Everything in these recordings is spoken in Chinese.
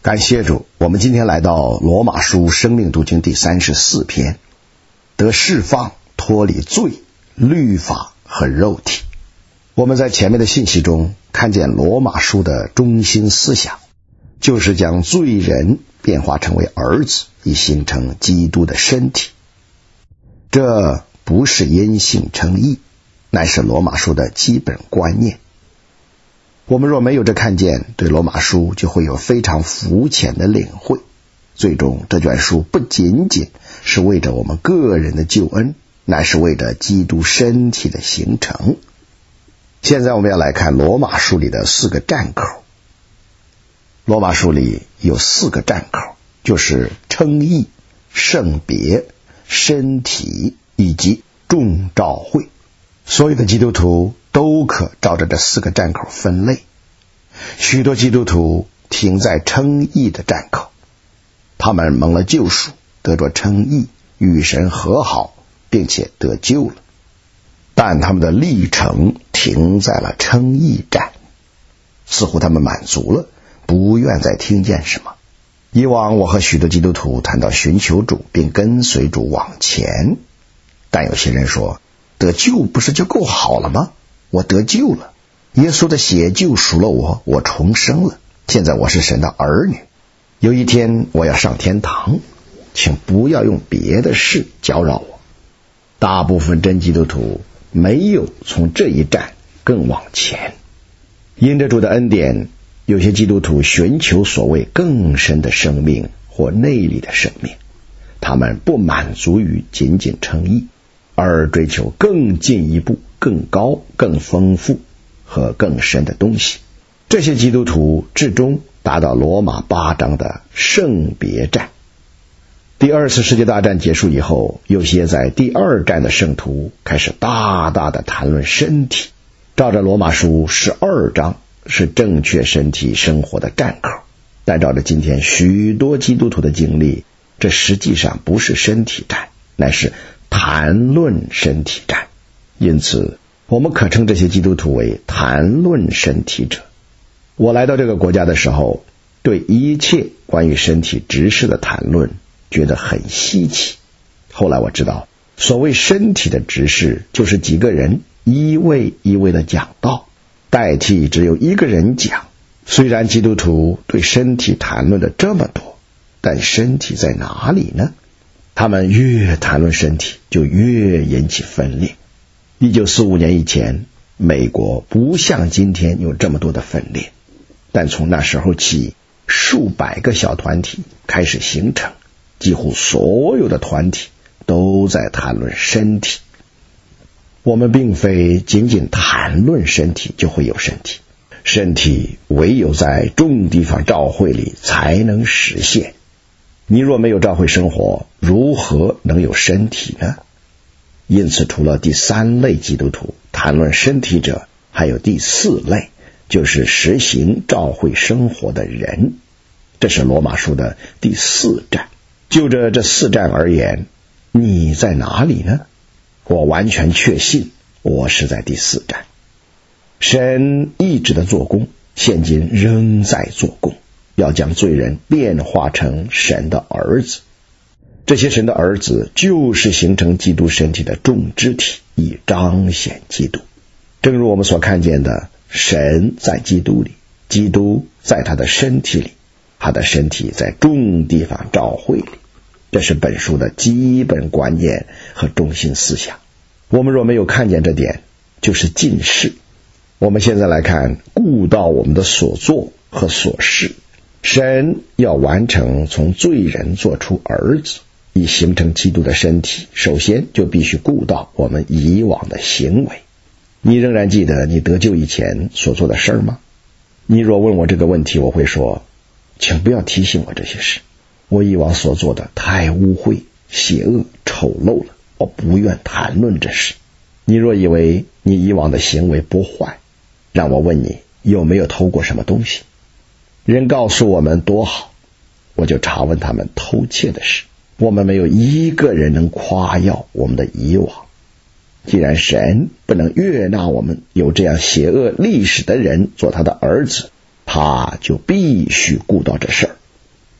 感谢主，我们今天来到罗马书生命读经第34篇，得释放，脱离罪、律法和肉体。我们在前面的信息中看见罗马书的中心思想，就是将罪人变化成为儿子，以形成基督的身体。这不是因信称义，乃是罗马书的基本观念。我们若没有这看见，对罗马书就会有非常肤浅的领会，最终这卷书不仅仅是为着我们个人的救恩，乃是为着基督身体的形成。现在我们要来看罗马书里的4个站口。罗马书里有4个站口，就是称义、圣别、身体以及众召会。所有的基督徒都可照着这4个站口分类。许多基督徒停在称义的站口，他们蒙了救赎，得着称义，与神和好，并且得救了。但他们的历程停在了称义站，似乎他们满足了，不愿再听见什么。以往我和许多基督徒谈到寻求主并跟随主往前，但有些人说，得救不是就够好了吗？我得救了，耶稣的血救赎了我，我重生了，现在我是神的儿女，有一天我要上天堂，请不要用别的事搅扰我。大部分真基督徒没有从这一站更往前。因着主的恩典，有些基督徒寻求所谓更深的生命或内里的生命，他们不满足于仅仅称义，而追求更进一步、更高、更丰富和更深的东西。这些基督徒至终达到罗马8章的圣别站。第2次世界大战结束以后，有些在第2站的圣徒开始大大的谈论身体。照着罗马书12章是正确身体生活的站口，但照着今天许多基督徒的经历，这实际上不是身体站，乃是谈论身体站。因此我们可称这些基督徒为谈论身体者。我来到这个国家的时候，对一切关于身体执事的谈论觉得很稀奇。后来我知道，所谓身体的执事，就是几个人一位一位的讲道，代替只有一个人讲。虽然基督徒对身体谈论的这么多，但身体在哪里呢？他们越谈论身体，就越引起分裂。1945年以前，美国不像今天有这么多的分裂，但从那时候起，数百个小团体开始形成，几乎所有的团体都在谈论身体。我们并非仅仅谈论身体就会有身体，身体唯有在众地方召会里才能实现。你若没有召会生活，如何能有身体呢？因此除了第3类基督徒谈论身体者，还有第4类，就是实行召会生活的人。这是罗马书的第4站。就着这4站而言，你在哪里呢？我完全确信我是在第4站。神一直的做工，现今仍在做工，要将罪人变化成神的儿子。这些神的儿子就是形成基督身体的众肢体，以彰显基督。正如我们所看见的，神在基督里，基督在他的身体里，他的身体在众地方召会里。这是本书的基本观念和中心思想。我们若没有看见这点，就是近视。我们现在来看，顾到我们的所作和所事。神要完成从罪人做出儿子，以形成基督的身体，首先就必须顾到我们以往的行为。你仍然记得你得救以前所做的事吗？你若问我这个问题，我会说，请不要提醒我这些事，我以往所做的太污秽、邪恶、丑陋了，我不愿谈论这事。你若以为你以往的行为不坏，让我问你有没有偷过什么东西。人告诉我们多好，我就查问他们偷窃的事。我们没有一个人能夸耀我们的以往。既然神不能悦纳我们有这样邪恶历史的人做他的儿子，他就必须顾到这事儿。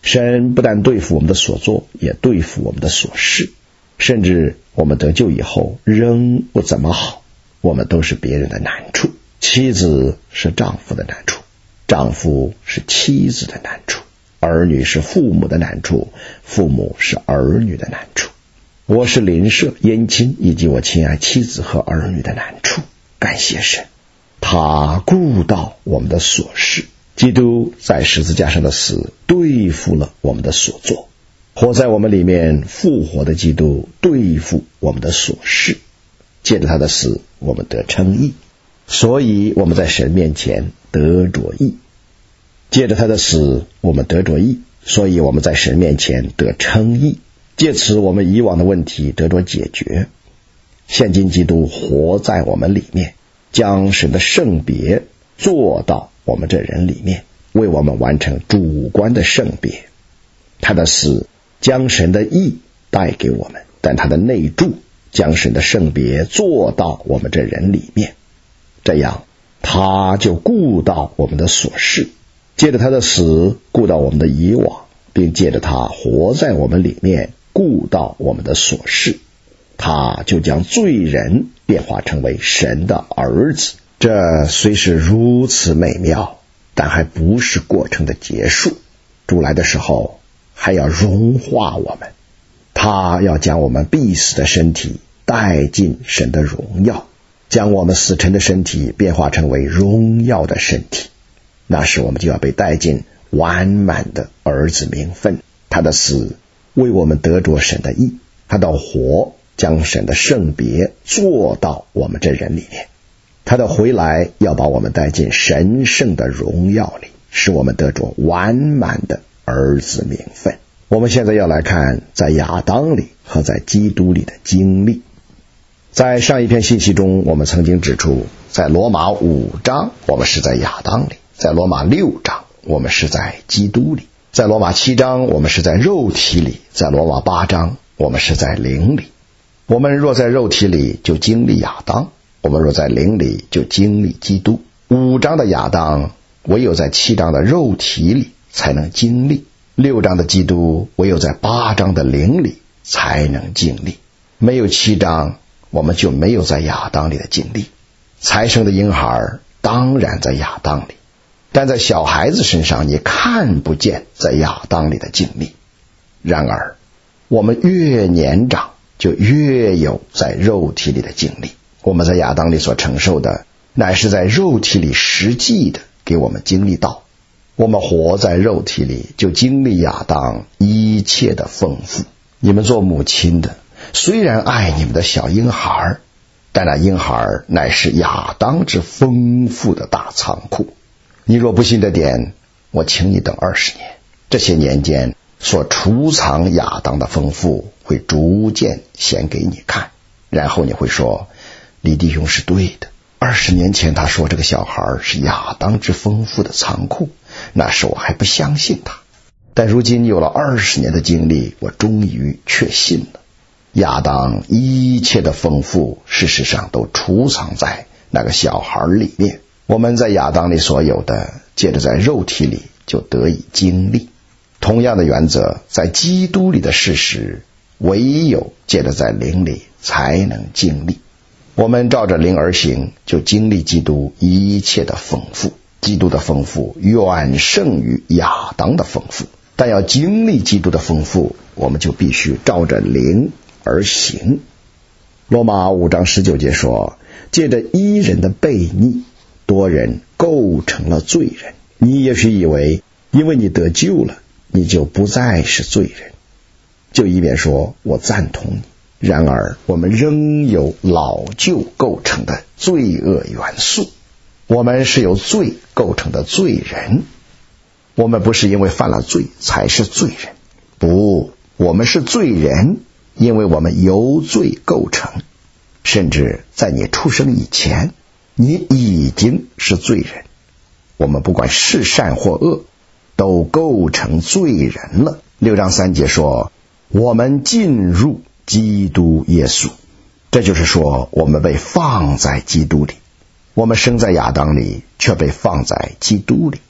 神不但对付我们的所作，也对付我们的所事，甚至我们得救以后仍不怎么好，我们都是别人的难处。妻子是丈夫的难处，丈夫是妻子的难处，儿女是父母的难处，父母是儿女的难处。我是邻舍、姻亲以及我亲爱妻子和儿女的难处。感谢神，他顾到我们的所事。基督在十字架上的死对付了我们的所作，活在我们里面复活的基督对付我们的所事。借着他的死，我们得称义，所以我们在神面前得着义。借着他的死，我们得着义，所以我们在神面前得称义。借此我们以往的问题得着解决。现今基督活在我们里面，将神的圣别做到我们这人里面，为我们完成主观的圣别。他的死将神的义带给我们，但他的内住将神的圣别做到我们这人里面，这样他就顾到我们的所事，借着他的死顾到我们的以往，并借着他活在我们里面顾到我们的所事，他就将罪人变化成为神的儿子。这虽是如此美妙，但还不是过程的结束。主来的时候还要融化我们，他要将我们必死的身体带进神的荣耀，将我们死沉的身体变化成为荣耀的身体。那时我们就要被带进完满的儿子名分。他的死为我们得着神的义，他的活将神的圣别做到我们这人里面。他的回来要把我们带进神圣的荣耀里，使我们得着完满的儿子名分。我们现在要来看在亚当里和在基督里的经历。在上一篇信息中，我们曾经指出，在罗马5章我们是在亚当里，在罗马6章我们是在基督里，在罗马7章我们是在肉体里，在罗马8章我们是在灵里。我们若在肉体里，就经历亚当；我们若在灵里，就经历基督。5章的亚当唯有在7章的肉体里才能经历，6章的基督唯有在8章的灵里才能经历。没有7章，我们就没有在亚当里的经历。才生的婴孩当然在亚当里，但在小孩子身上你看不见在亚当里的经历。然而我们越年长，就越有在肉体里的经历。我们在亚当里所承受的，乃是在肉体里实际的给我们经历到。我们活在肉体里，就经历亚当一切的丰富。你们做母亲的，虽然爱你们的小婴孩，但那婴孩乃是亚当之丰富的大仓库。你若不信这点，我请你等20年。这些年间所储藏亚当的丰富会逐渐显给你看，然后你会说，李弟兄是对的。20年前他说这个小孩是亚当之丰富的仓库，那时我还不相信他。但如今有了20年的经历，我终于确信了。亚当一切的丰富，事实上都储藏在那个小孩里面。我们在亚当里所有的，借着在肉体里就得以经历。同样的原则，在基督里的事实，唯有借着在灵里才能经历。我们照着灵而行，就经历基督一切的丰富。基督的丰富远胜于亚当的丰富，但要经历基督的丰富，我们就必须照着灵而行。罗马5章19节说，借着一人的悖逆，多人构成了罪人。你也许以为因为你得救了，你就不再是罪人，就以免说我赞同你。然而我们仍有老旧构成的罪恶元素，我们是由罪构成的罪人。我们不是因为犯了罪才是罪人，不，我们是罪人，因为我们由罪构成。甚至在你出生以前，你已经是罪人。我们不管是善或恶，都构成罪人了。6章3节说，我们进入基督耶稣，这就是说我们被放在基督里。我们生在亚当里，却被放在基督里。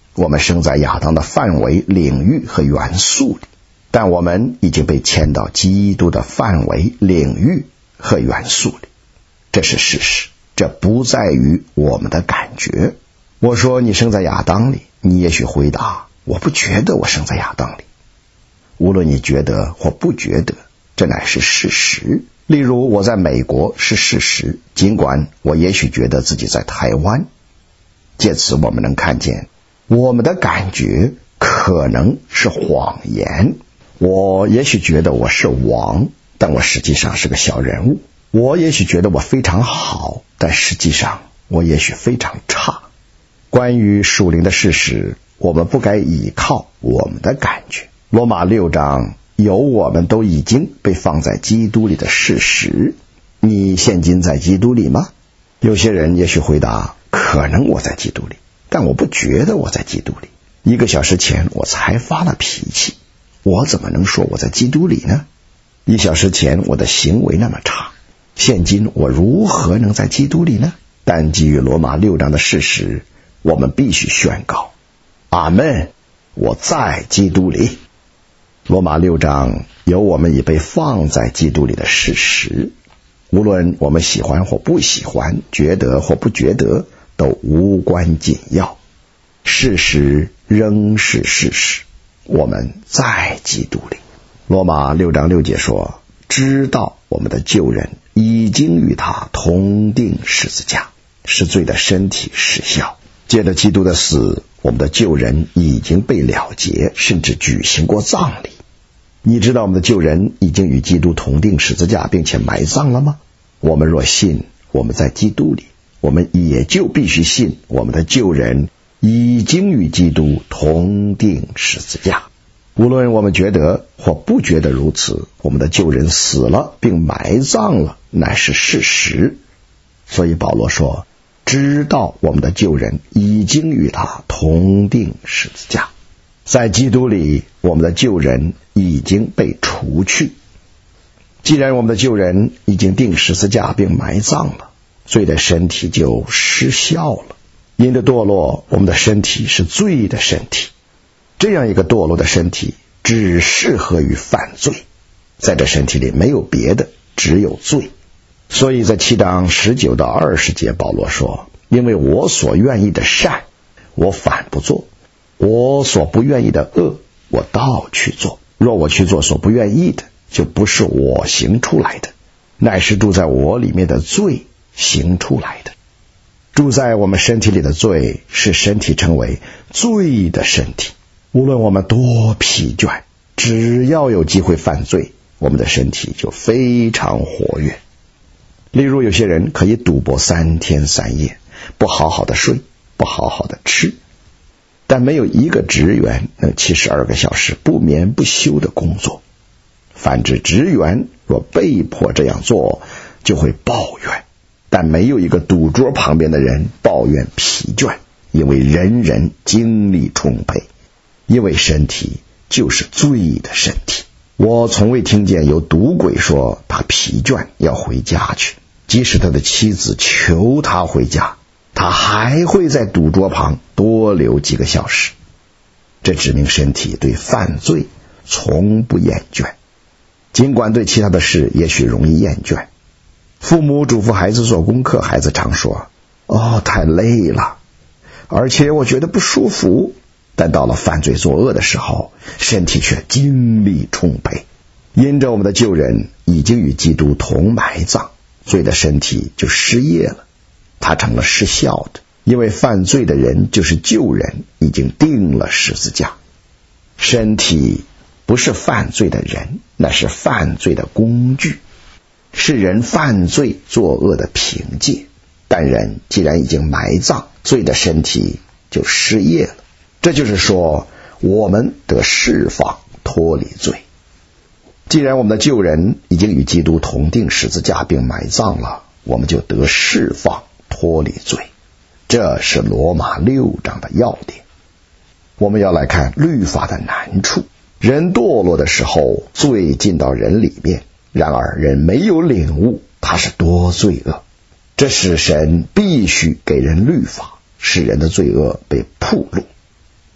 我们生在亚当的范围、领域和元素里，但我们已经被迁到基督的范围、领域和元素里。这是事实，这不在于我们的感觉。我说你生在亚当里，你也许回答，我不觉得我生在亚当里。无论你觉得或不觉得，这乃是事实。例如我在美国是事实，尽管我也许觉得自己在台湾。借此我们能看见，我们的感觉可能是谎言。我也许觉得我是王，但我实际上是个小人物。我也许觉得我非常好，但实际上我也许非常差。关于属灵的事实，我们不该依靠我们的感觉。罗马6章有我们都已经被放在基督里的事实。你现今在基督里吗？有些人也许回答，可能我在基督里，但我不觉得我在基督里。1个小时前我才发了脾气，我怎么能说我在基督里呢？1小时前我的行为那么差，现今我如何能在基督里呢？但基于罗马6章的事实，我们必须宣告，阿们，我在基督里。罗马6章有我们已被放在基督里的事实，无论我们喜欢或不喜欢，觉得或不觉得，都无关紧要。事实仍是事实，我们在基督里。罗马6章6节说，知道我们的旧人已经与他同定十字架，使罪的身体失效。借着基督的死，我们的旧人已经被了结，甚至举行过葬礼。你知道我们的旧人已经与基督同定十字架，并且埋葬了吗？我们若信我们在基督里，我们也就必须信我们的旧人已经与基督同定十字架。无论我们觉得或不觉得如此，我们的旧人死了并埋葬了，乃是事实。所以保罗说，知道我们的旧人已经与他同定十字架。在基督里，我们的旧人已经被除去。既然我们的旧人已经定十字架并埋葬了，罪的身体就失效了。因着堕落，我们的身体是罪的身体。这样一个堕落的身体只适合于犯罪，在这身体里没有别的，只有罪。所以在7章19到20节，保罗说，因为我所愿意的善，我反不做；我所不愿意的恶，我倒去做。若我去做所不愿意的，就不是我行出来的，乃是住在我里面的罪行出来的。住在我们身体里的罪，使身体成为罪的身体。无论我们多疲倦，只要有机会犯罪，我们的身体就非常活跃。例如有些人可以赌博3天3夜，不好好的睡，不好好的吃，但没有一个职员能72个小时不眠不休的工作。反之，职员若被迫这样做，就会抱怨，但没有一个赌桌旁边的人抱怨疲倦，因为人人精力充沛，因为身体就是罪的身体。我从未听见有赌鬼说他疲倦要回家去，即使他的妻子求他回家，他还会在赌桌旁多留几个小时。这指明身体对犯罪从不厌倦，尽管对其他的事也许容易厌倦。父母嘱咐孩子做功课，孩子常说，太累了，而且我觉得不舒服。但到了犯罪作恶的时候，身体却精力充沛。因着我们的旧人已经与基督同埋葬，罪的身体就失业了，它成了失效的，因为犯罪的人就是旧人，已经定了十字架。身体不是犯罪的人，那是犯罪的工具，是人犯罪作恶的凭借。但人既然已经埋葬，罪的身体就失业了。这就是说，我们得释放，脱离罪。既然我们的旧人已经与基督同定十字架并埋葬了，我们就得释放，脱离罪。这是罗马6章的要点。我们要来看律法的难处。人堕落的时候，罪进到人里面，然而人没有领悟他是多罪恶，这使神必须给人律法，使人的罪恶被暴露。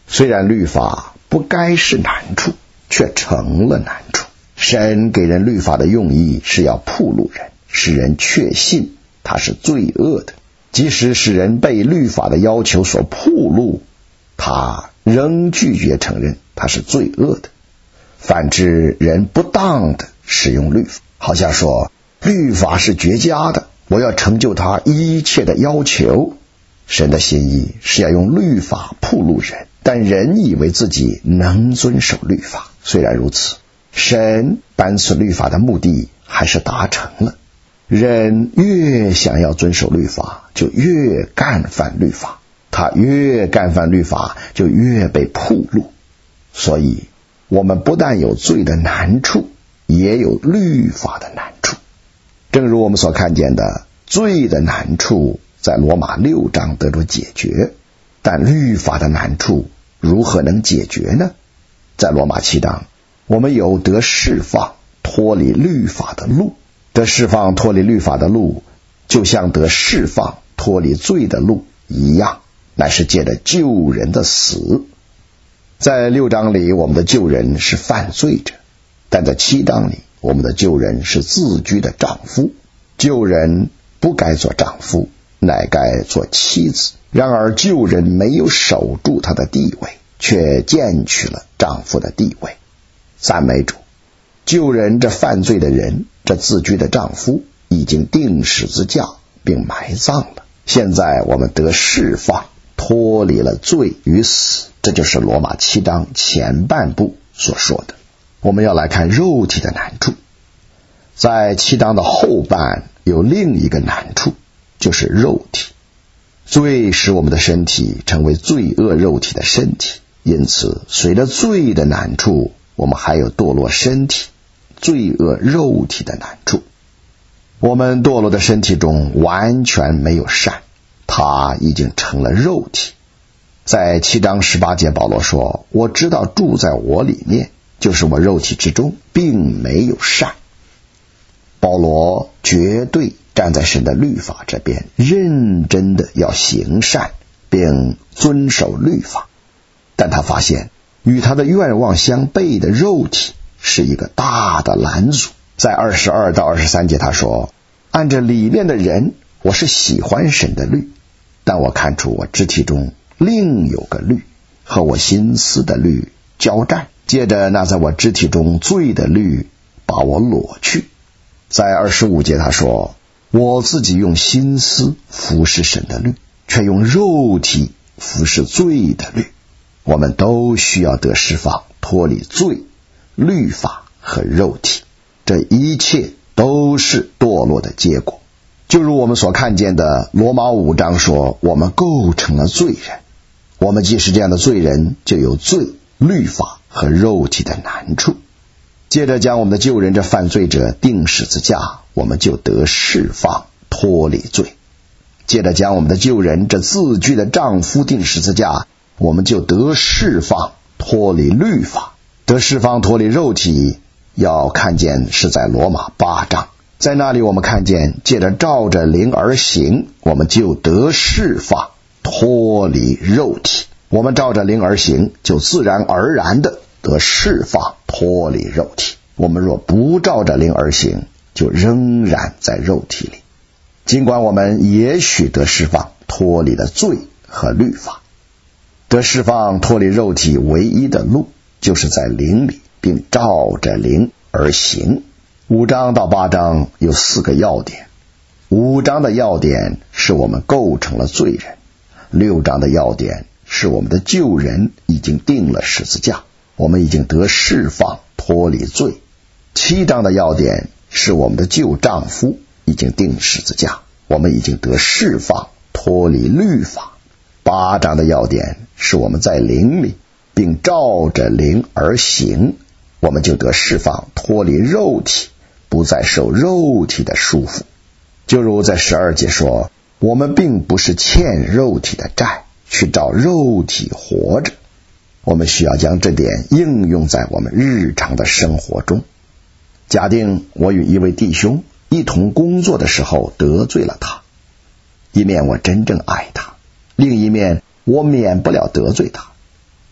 虽然律法不该是难处，却成了难处。神给人律法的用意是要暴露人，使人确信他是罪恶的。即使使人被律法的要求所暴露，他仍拒绝承认他是罪恶的。反之，人不当的使用律法，好像说律法是绝佳的，我要成就他一切的要求。神的心意是要用律法暴露人，但人以为自己能遵守律法。虽然如此，神颁赐律法的目的还是达成了。人越想要遵守律法，就越干犯律法，他越干犯律法，就越被暴露。所以我们不但有罪的难处，也有律法的难处。正如我们所看见的，罪的难处在罗马6章得着解决，但律法的难处如何能解决呢？在罗马7章，我们有得释放脱离律法的路。得释放脱离律法的路，就像得释放脱离罪的路一样，乃是借着救人的死。在6章里，我们的救人是犯罪者，但在7章里，我们的救人是自居的丈夫。救人不该做丈夫，乃该做妻子。然而救人没有守住他的地位，却渐取了丈夫的地位。赞美主，救人这犯罪的人，这自居的丈夫已经钉十字架并埋葬了。现在我们得释放，脱离了罪与死。这就是罗马7章前半部所说的。我们要来看肉体的难处。在7章的后半有另一个难处，就是肉体。罪使我们的身体成为罪恶肉体的身体，因此随着罪的难处，我们还有堕落身体、罪恶肉体的难处。我们堕落的身体中完全没有善，它已经成了肉体。在7章18节，保罗说，我知道住在我里面，就是我肉体之中，并没有善。保罗绝对站在神的律法这边，认真的要行善并遵守律法。但他发现与他的愿望相悖的肉体是一个大的拦阻。在22到23节他说，按着里面的人，我是喜欢神的律，但我看出我肢体中另有个律，和我心思的律交战，接着那在我肢体中罪的律把我裸去。在25节他说，我自己用心思服侍神的律，却用肉体服侍罪的律。我们都需要得释放，脱离罪、律法和肉体，这一切都是堕落的结果。就如我们所看见的，罗马5章说，我们构成了罪人。我们既是这样的罪人，就有罪、律法和肉体的难处。接着将我们的救人这犯罪者钉十字架，我们就得释放，脱离罪。接着将我们的救人这自居的丈夫钉十字架，我们就得释放，脱离律法。得释放脱离肉体，要看见是在罗马8章，在那里我们看见借着照着灵而行，我们就得释放，脱离肉体。我们照着灵而行，就自然而然的得释放，脱离肉体。我们若不照着灵而行，就仍然在肉体里。尽管我们也许得释放，脱离了罪和律法。得释放脱离肉体唯一的路，就是在灵里，并照着灵而行。5章到8章有4个要点。5章的要点是我们构成了罪人，6章的要点是我们的救人已经钉了十字架，我们已经得释放，脱离罪。7章的要点是我们的旧丈夫已经钉十字架，我们已经得释放，脱离律法。8章的要点是我们在灵里，并照着灵而行，我们就得释放，脱离肉体，不再受肉体的束缚。就如在12节说，我们并不是欠肉体的债，去照肉体活着。我们需要将这点应用在我们日常的生活中。假定我与一位弟兄一同工作的时候得罪了他，一面我真正爱他，另一面我免不了得罪他。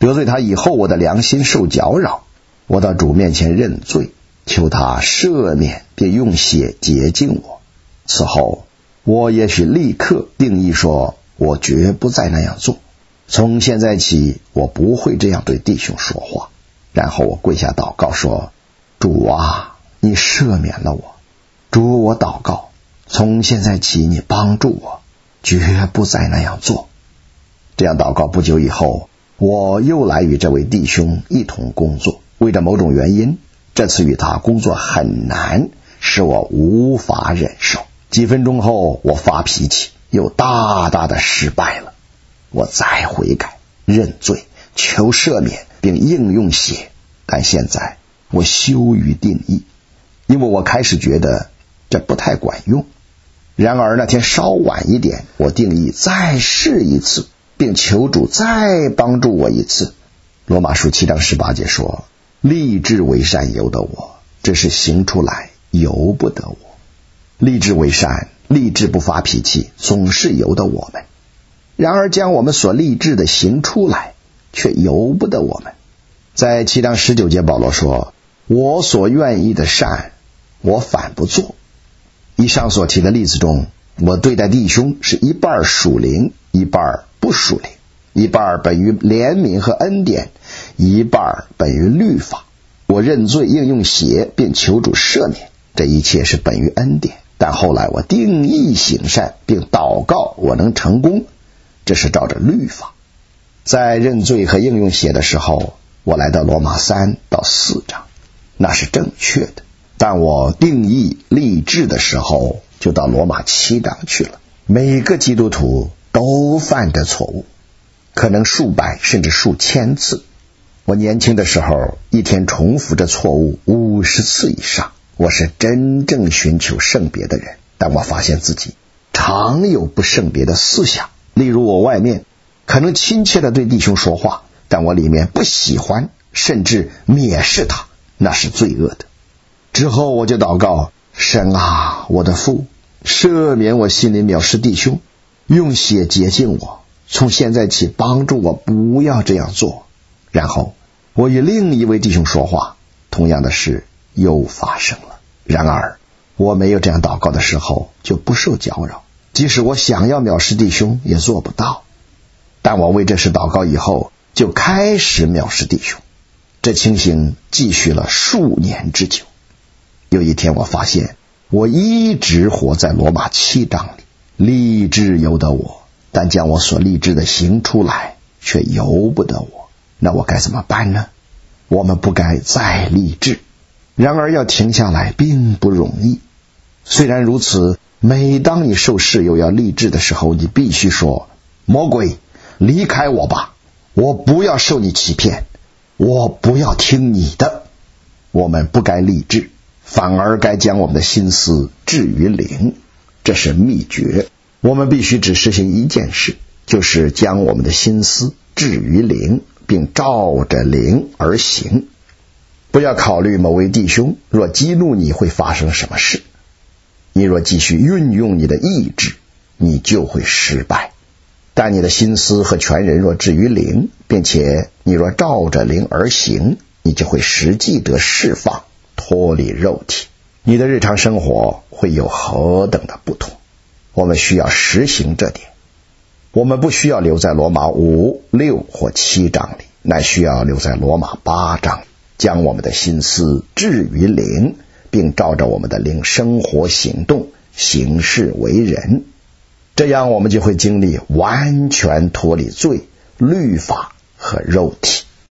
得罪他以后，我的良心受搅扰，我到主面前认罪，求他赦免并用血洁净我。此后我也许立刻定义说，我绝不再那样做，从现在起我不会这样对弟兄说话。然后我跪下祷告说，主啊，你赦免了我，主，我祷告，从现在起你帮助我，绝不再那样做。这样祷告不久以后，我又来与这位弟兄一同工作，为着某种原因，这次与他工作很难，使我无法忍受。几分钟后，我发脾气，又大大的失败了。我再悔改，认罪，求赦免，并应用血。但现在我羞于定义，因为我开始觉得这不太管用。然而那天稍晚一点，我定义再试一次，并求主再帮助我一次。罗马书7章18节说，立志为善由得我，这是行出来由不得我。立志为善，立志不发脾气，总是由得我们。然而将我们所立志的行出来，却由不得我们。在7章19节，保罗说，我所愿意的善，我反不做。以上所提的例子中，我对待弟兄是一半属灵，一半不属灵，一半本于怜悯和恩典，一半本于律法。我认罪，应用血，并求主赦免，这一切是本于恩典。但后来我定义行善，并祷告我能成功，这是照着律法。在认罪和应用血的时候，我来到罗马3到4章，那是正确的。但我定义立志的时候，就到罗马7章去了。每个基督徒都犯这错误，可能数百甚至数千次。我年轻的时候，一天重复这错误50次以上。我是真正寻求圣别的人，但我发现自己常有不圣别的思想。例如我外面可能亲切地对弟兄说话，但我里面不喜欢甚至蔑视他，那是罪恶的。之后我就祷告，神啊，我的父，赦免我心里藐视弟兄，用血洁净我，从现在起帮助我不要这样做。然后我与另一位弟兄说话，同样的事又发生了。然而我没有这样祷告的时候，就不受搅扰，即使我想要藐视弟兄也做不到。但我为这事祷告以后，就开始藐视弟兄。这情形继续了数年之久。有一天我发现我一直活在罗马7章里，立志由得我，但将我所立志的行出来，却由不得我。那我该怎么办呢？我们不该再立志。然而要停下来并不容易。虽然如此，每当你受试又要立志的时候，你必须说，魔鬼，离开我吧，我不要受你欺骗，我不要听你的。我们不该立志，反而该将我们的心思置于灵，这是秘诀。我们必须只实行一件事，就是将我们的心思置于灵，并照着灵而行。不要考虑某位弟兄若激怒你会发生什么事，你若继续运用你的意志，你就会失败。但你的心思和全人若置于灵，并且你若照着灵而行，你就会实际得释放，脱离肉体。你的日常生活会有何等的不同。我们需要实行这点。我们不需要留在罗马5、6或7章里，乃需要留在罗马8章里，将我们的心思置于灵，并照着我们的灵生活行动，行事为人。这样我们就会经历完全脱离罪、律法和肉体。